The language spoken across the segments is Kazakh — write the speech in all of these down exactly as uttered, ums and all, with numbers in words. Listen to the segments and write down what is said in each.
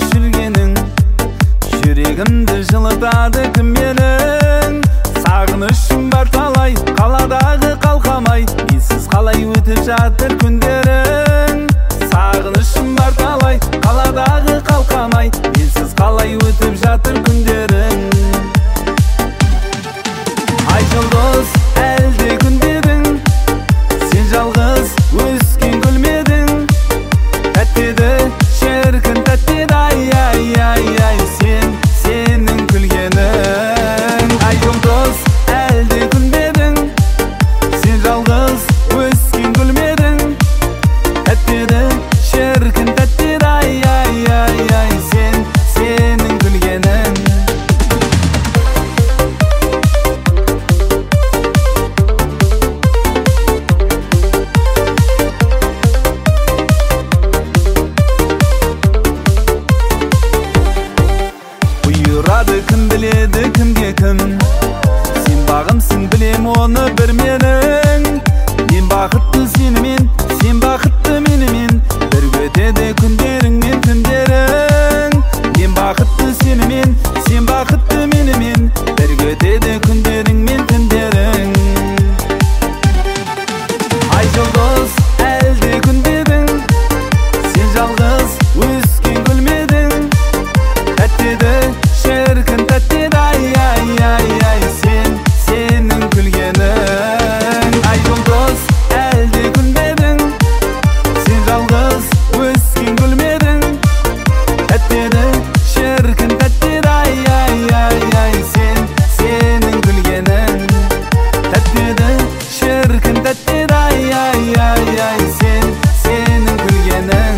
жүргенің, жүрегімді жылытады кім менің. Сағынышым бар талай, қаладағы қалқамай, менсіз қалай өтіп жатыр күндерің. Сағынышым бар талай, қаладағы қалқамай, менсіз қалай өтіп жатыр күндерің. Ай жұлдыз, әлде күндедің, сен жалғыз өскен гүлмедің. Тәттеді, шіркін тәттеді, ай, ай, ай, ай, сен, сенің күлгенің. Ай жұлдыз, әлде күндедің, сен жалғыз өскен гүлмедің. Тәттеді, шіркін тәттеді, ай, ай, ай, ай, сен, сенің күлгенің. Бұйырады кім біледі кімге кім, сен бағымсың білем оны бір менің. Мен бақытты сенімен, сен бақытты менімен, бір өтеді күндерің мен түндерің. Мен бақытты сенімен, сен бақытты менімен, бір өтеді күндерің мен түндерің. Ай жұлдыз, әлде күндедің, сен жалғыз өскен гүлмедің. Тәттеді, шіркін тәттеді, ай, ай, ай, ай, сен, сенің күлгенің. Ай жұлдыз, әлде күндедің, сен жалғыз өскен гүлмедің. Тәттеді, шіркін тәттеді, ай, ай, ай, ай, сен, сенің күлгенің. Тәттеді, шіркін тәттеді, ай, ай, ай, ай, сен, сенің күлгенің.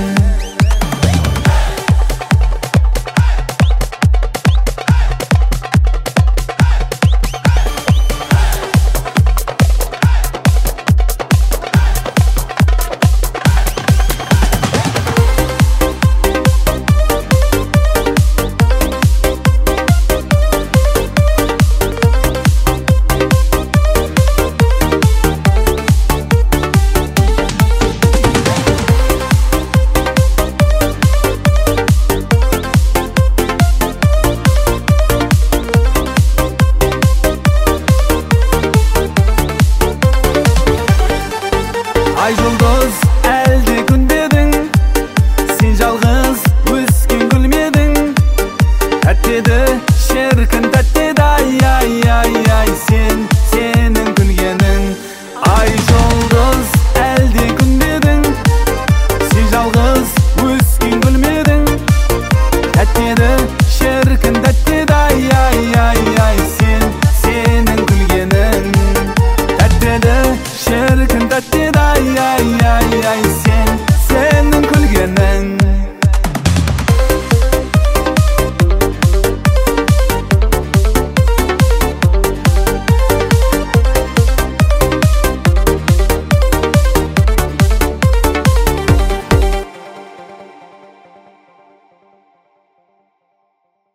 Ай жұлдыз, әлде күндедің, сен жалғыз өскен гүлмедің. Тәттеді, шіркін тәттеді, ай, ай, ай, ай, сен, сенің күлгенің. Ай жұлдыз, әлде күндедің, сен жалғыз өскен гүлмедің. Тәттеді, шіркін тәттеді, ай, ай, ай, ай, сен, сенің күлгенің. Тәттеді, шіркін тәттеді, ай, ай, ай, ай,